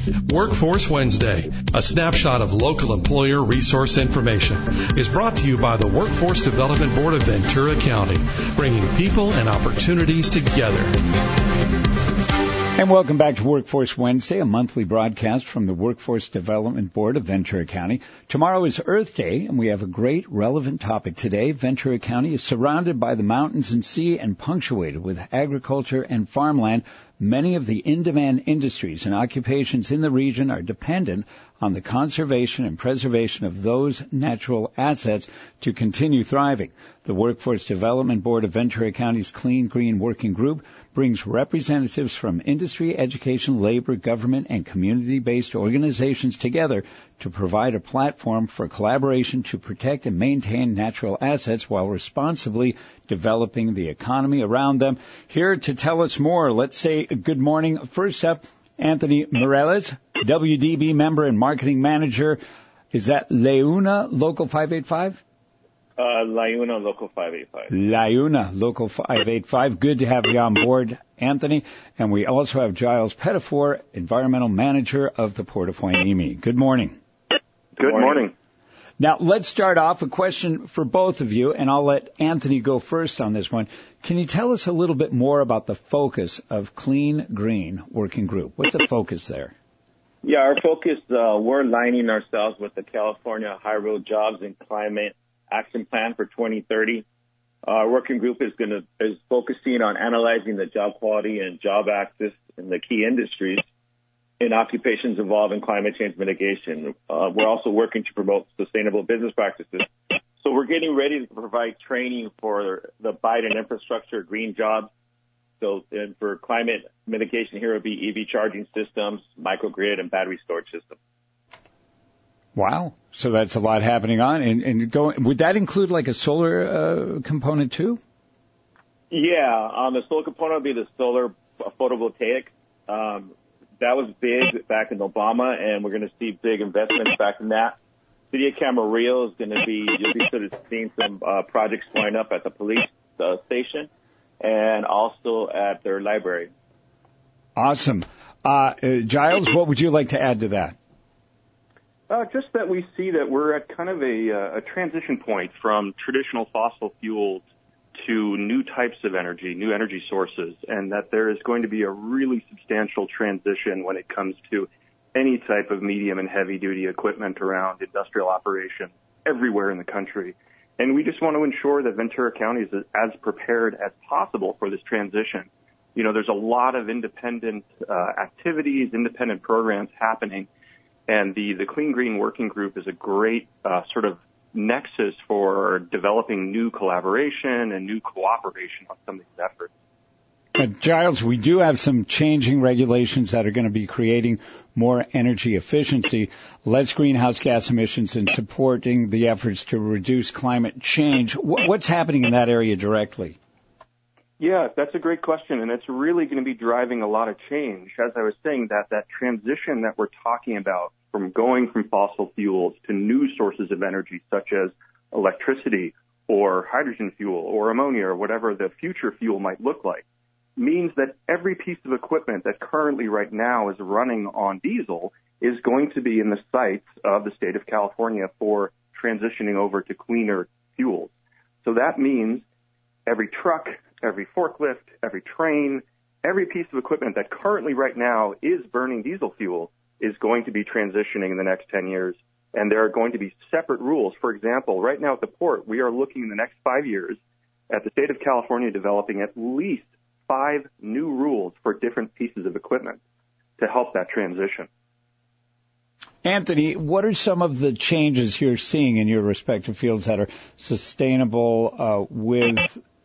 Workforce Wednesday, a snapshot of local employer resource information, is brought to you by the Workforce Development Board of Ventura County, bringing people and opportunities together. And welcome back to Workforce Wednesday, a monthly broadcast from the Workforce Development Board of Ventura County. Tomorrow is Earth Day, and we have a great relevant topic today. Ventura County is surrounded by the mountains and sea and punctuated with agriculture and farmland. Many of the in-demand industries and occupations in the region are dependent on the conservation and preservation of those natural assets to continue thriving. The Workforce Development Board of Ventura County's Clean Green Working Group brings representatives from industry, education, labor, government, and community-based organizations together to provide a platform for collaboration to protect and maintain natural assets while responsibly developing the economy around them. Here to tell us more, let's say good morning. First up, Anthony Morales, WDB member and marketing manager. Is that LaUna Local 585? LaUna Local 585. LaUna Local 585. Good to have you on board, Anthony. And we also have Giles Pettifor, environmental manager of the Port of Hueneme. Good morning. Good morning. Now, let's start off a question for both of you, and I'll let Anthony go first on this one. Can you tell us a little bit more about the focus of Clean Green Working Group? What's the focus there? Yeah, our focus, we're aligning ourselves with the California High Road Jobs and Climate Action Plan for 2030. Our working group is focusing on analyzing the job quality and job access in the key industries in occupations involved in climate change mitigation. We're also working to promote sustainable business practices. So we're getting ready to provide training for the Biden infrastructure, green jobs. So and for climate mitigation, here would be EV charging systems, microgrid, and battery storage systems. Wow. So that's a lot happening on. And would that include like a solar component too? Yeah. The solar component would be the solar photovoltaic. That was big back in Obama, and we're going to see big investments back in that. City of Camarillo is going to be, you'll be sort of seeing some projects going up at the police station and also at their library. Awesome. Giles, what would you like to add to that? Just that we see that we're at kind of a transition point from traditional fossil fuels to new types of energy, new energy sources, and that there is going to be a really substantial transition when it comes to any type of medium and heavy-duty equipment around industrial operations everywhere in the country. And we just want to ensure that Ventura County is as prepared as possible for this transition. You know, there's a lot of independent activities, independent programs happening, and the Clean Green Working Group is a great sort of nexus for developing new collaboration and new cooperation on some of these efforts. Giles, we do have some changing regulations that are going to be creating more energy efficiency, less greenhouse gas emissions, and supporting the efforts to reduce climate change. What's happening in that area directly? Yeah, that's a great question, and it's really going to be driving a lot of change. As I was saying, that transition that we're talking about from going from fossil fuels to new sources of energy, such as electricity or hydrogen fuel or ammonia or whatever the future fuel might look like, means that every piece of equipment that currently right now is running on diesel is going to be in the sights of the state of California for transitioning over to cleaner fuels. So that means every truck, every forklift, every train, every piece of equipment that currently right now is burning diesel fuel is going to be transitioning in the next 10 years. And there are going to be separate rules. For example, right now at the port, we are looking in the next 5 years at the state of California developing at least 5 new rules for different pieces of equipment to help that transition. Anthony, what are some of the changes you're seeing in your respective fields that are sustainable with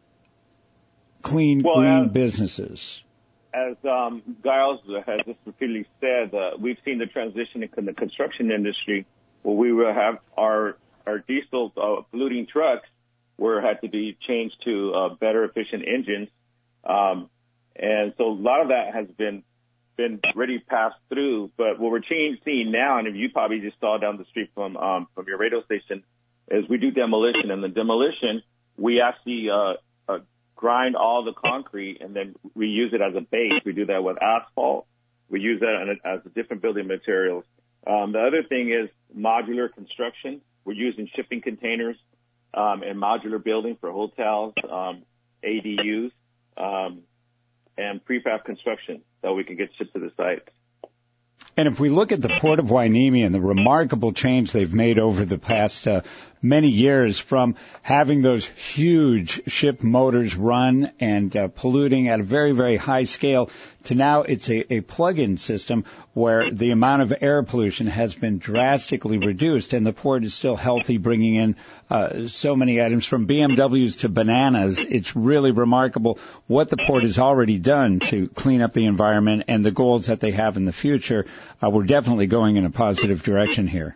clean green businesses? As Giles has just repeatedly said, we've seen the transition in the construction industry where we will have our diesel polluting trucks where it had to be changed to better efficient engines. And so a lot of that has been already passed through. But what we're seeing now, and if you probably just saw down the street from your radio station, is we do demolition. And the demolition, we actually grind all the concrete and then we use it as a base. We do that with asphalt. We use that as a different building materials. The other thing is modular construction. We're using shipping containers and modular building for hotels, ADUs, and prefab construction so we can get shipped to the site. And if we look at the Port of Hueneme and the remarkable change they've made over the past many years, from having those huge ship motors run and polluting at a very, very high scale, to now it's a plug-in system where the amount of air pollution has been drastically reduced, and the port is still healthy, bringing in so many items from BMWs to bananas. It's really remarkable what the port has already done to clean up the environment, and the goals that they have in the future. We're definitely going in a positive direction here.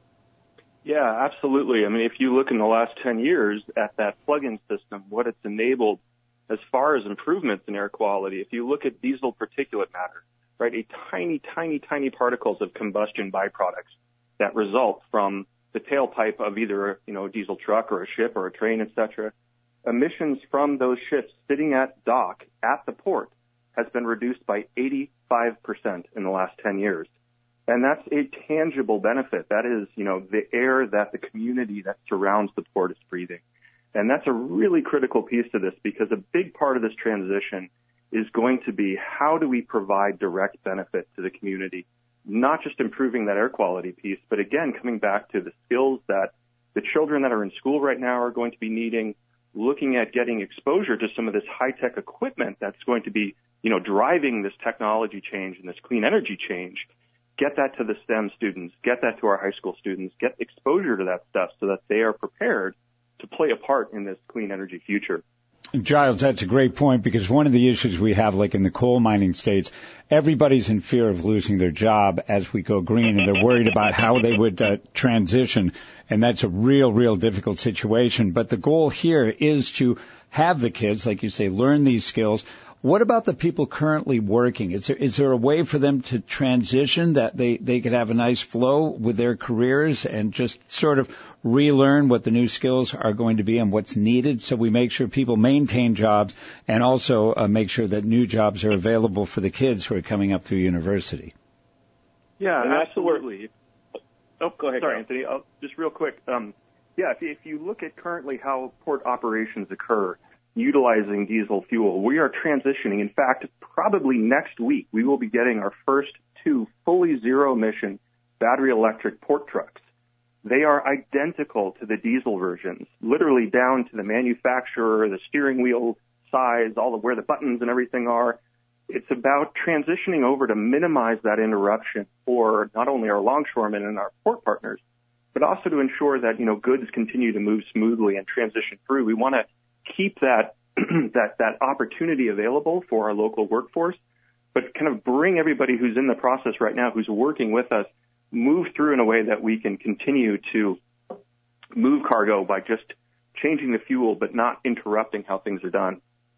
Yeah, absolutely. I mean, if you look in the last 10 years at that plug-in system, what it's enabled as far as improvements in air quality, if you look at diesel particulate matter, right, a tiny, tiny, tiny particles of combustion byproducts that result from the tailpipe of either a diesel truck or a ship or a train, etc. Emissions from those ships sitting at dock at the port has been reduced by 85% in the last 10 years. And that's a tangible benefit. That is, the air that the community that surrounds the port is breathing. And that's a really critical piece to this, because a big part of this transition is going to be how do we provide direct benefit to the community, not just improving that air quality piece, but again, coming back to the skills that the children that are in school right now are going to be needing, looking at getting exposure to some of this high-tech equipment that's going to be, driving this technology change and this clean energy change. Get that to the STEM students, get that to our high school students, get exposure to that stuff so that they are prepared to play a part in this clean energy future. Giles, that's a great point, because one of the issues we have, like in the coal mining states, everybody's in fear of losing their job as we go green, and they're worried about how they would transition, and that's a real difficult situation. But the goal here is to have the kids, like you say, learn these skills. What about the people currently working? Is there a way for them to transition that they could have a nice flow with their careers and just sort of relearn what the new skills are going to be and what's needed, so we make sure people maintain jobs and also make sure that new jobs are available for the kids who are coming up through university? Yeah, absolutely. Oh, go ahead. Sorry, Anthony. Just real quick. If you look at currently how port operations occur, utilizing diesel fuel, we are transitioning. In fact, probably next week, we will be getting our first 2 fully zero-emission battery electric port trucks. They are identical to the diesel versions, literally down to the manufacturer, the steering wheel size, all of where the buttons and everything are. It's about transitioning over to minimize that interruption for not only our longshoremen and our port partners, but also to ensure that, goods continue to move smoothly and transition through. We want to keep that that opportunity available for our local workforce, but kind of bring everybody who's in the process right now, who's working with us, move through in a way that we can continue to move cargo by just changing the fuel, but not interrupting how things are done.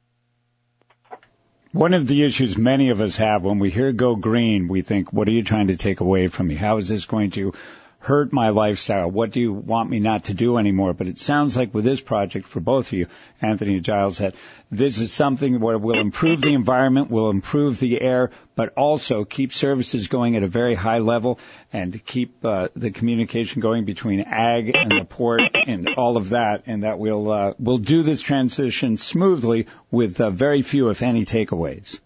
One of the issues many of us have when we hear go green, we think, what are you trying to take away from me? How is this going to hurt my lifestyle? What do you want me not to do anymore? But it sounds like with this project for both of you, Anthony and Giles, that this is something where we'll improve the environment, we'll improve the air, but also keep services going at a very high level and keep the communication going between ag and the port and all of that, and that we'll do this transition smoothly with very few, if any, takeaways.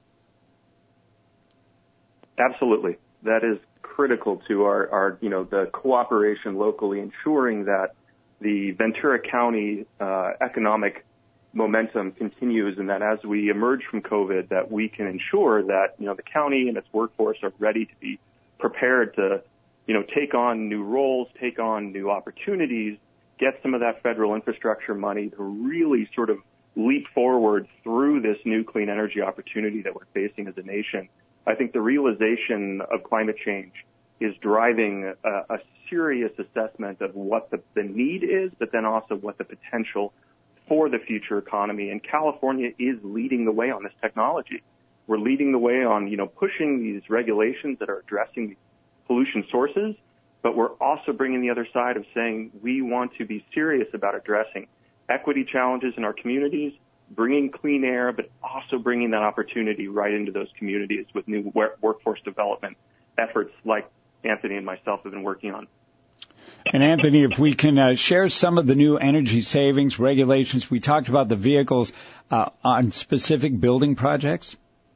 Absolutely. That is critical to our the cooperation locally, ensuring that the Ventura County economic momentum continues, and that as we emerge from COVID, that we can ensure that the county and its workforce are ready to be prepared to take on new roles, take on new opportunities, get some of that federal infrastructure money to really sort of leap forward through this new clean energy opportunity that we're facing as a nation. I think the realization of climate change is driving a serious assessment of what the need is, but then also what the potential for the future economy. And California is leading the way on this technology. We're leading the way on, pushing these regulations that are addressing pollution sources, but we're also bringing the other side of saying we want to be serious about addressing equity challenges in our communities, bringing clean air, but also bringing that opportunity right into those communities with new workforce development efforts like Anthony and myself have been working on. And Anthony, if we can share some of the new energy savings regulations. We talked about the vehicles on specific building projects.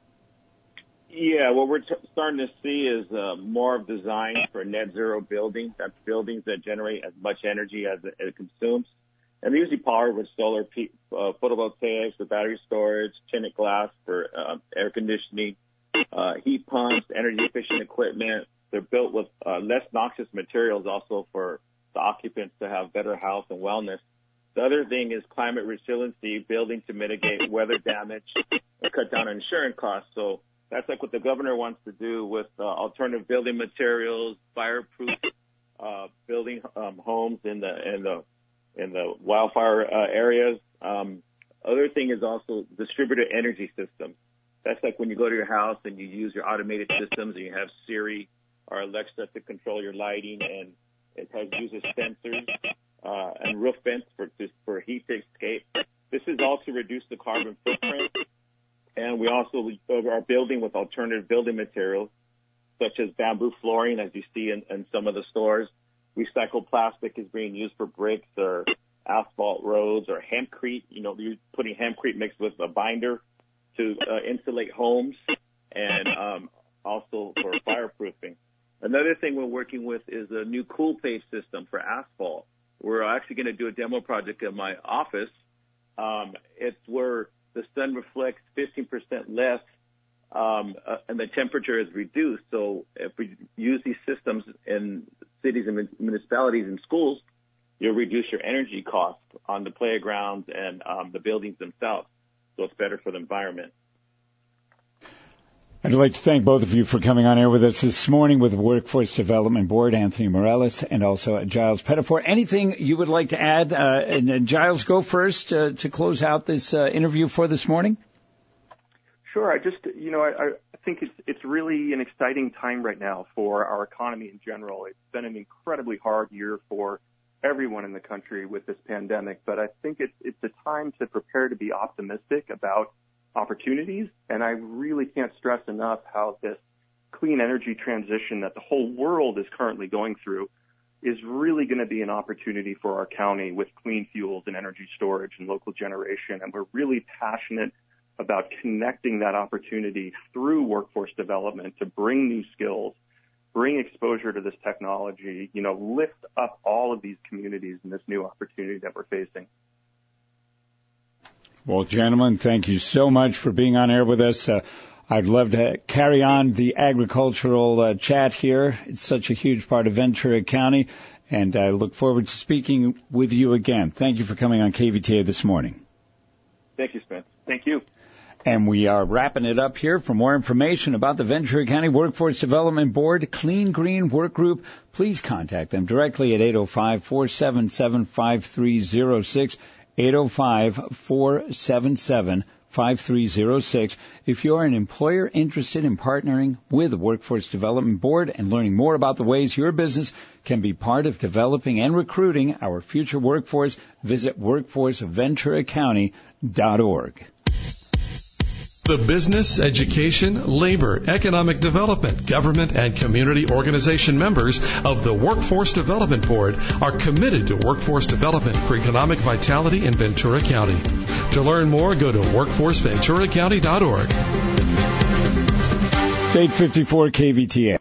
Yeah, what we're starting to see is more of design for net zero buildings. That's buildings that generate as much energy as it consumes. And they're usually powered with solar photovoltaics, with battery storage, tinted glass for air conditioning, heat pumps, energy-efficient equipment. They're built with less noxious materials also for the occupants to have better health and wellness. The other thing is climate resiliency, building to mitigate weather damage and cut down on insurance costs. So that's like what the governor wants to do with alternative building materials, fireproof building homes in the wildfire areas. Other thing is also distributed energy systems. That's like when you go to your house and you use your automated systems and you have Siri or Alexa to control your lighting, and it uses sensors and roof vents for heat to escape. This is all to reduce the carbon footprint. And we also are building with alternative building materials, such as bamboo flooring, as you see in some of the stores. Recycled plastic is being used for bricks or asphalt roads, or hempcrete. You're putting hempcrete mixed with a binder to insulate homes, and also for fireproofing. Another thing we're working with is a new cool pave system for asphalt. We're actually going to do a demo project in my office. It's where the sun reflects 15% less, and the temperature is reduced. So if we use these systems in cities and municipalities and schools, you'll reduce your energy costs on the playgrounds and the buildings themselves. So it's better for the environment. I'd like to thank both of you for coming on air with us this morning with the Workforce Development Board, Anthony Morales and also Giles Pettifor. Anything you would like to add? And Giles, go first to close out this interview for this morning. Sure. I think it's really an exciting time right now for our economy in general. It's been an incredibly hard year for everyone in the country with this pandemic, but I think it's a time to prepare to be optimistic about opportunities. And I really can't stress enough how this clean energy transition that the whole world is currently going through is really going to be an opportunity for our county with clean fuels and energy storage and local generation. And we're really passionate about connecting that opportunity through workforce development to bring new skills, bring exposure to this technology, lift up all of these communities in this new opportunity that we're facing. Well, gentlemen, thank you so much for being on air with us. I'd love to carry on the agricultural chat here. It's such a huge part of Ventura County, and I look forward to speaking with you again. Thank you for coming on KVTA this morning. Thank you, Spence. Thank you. And we are wrapping it up here. For more information about the Ventura County Workforce Development Board, Clean Green Work Group, please contact them directly at 805-477-5306. 805-477-5306. If you're an employer interested in partnering with the Workforce Development Board and learning more about the ways your business can be part of developing and recruiting our future workforce, visit workforceventuracounty.org. The business, education, labor, economic development, government, and community organization members of the Workforce Development Board are committed to workforce development for economic vitality in Ventura County. To learn more, go to workforceventuracounty.org. It's 854 KVTA.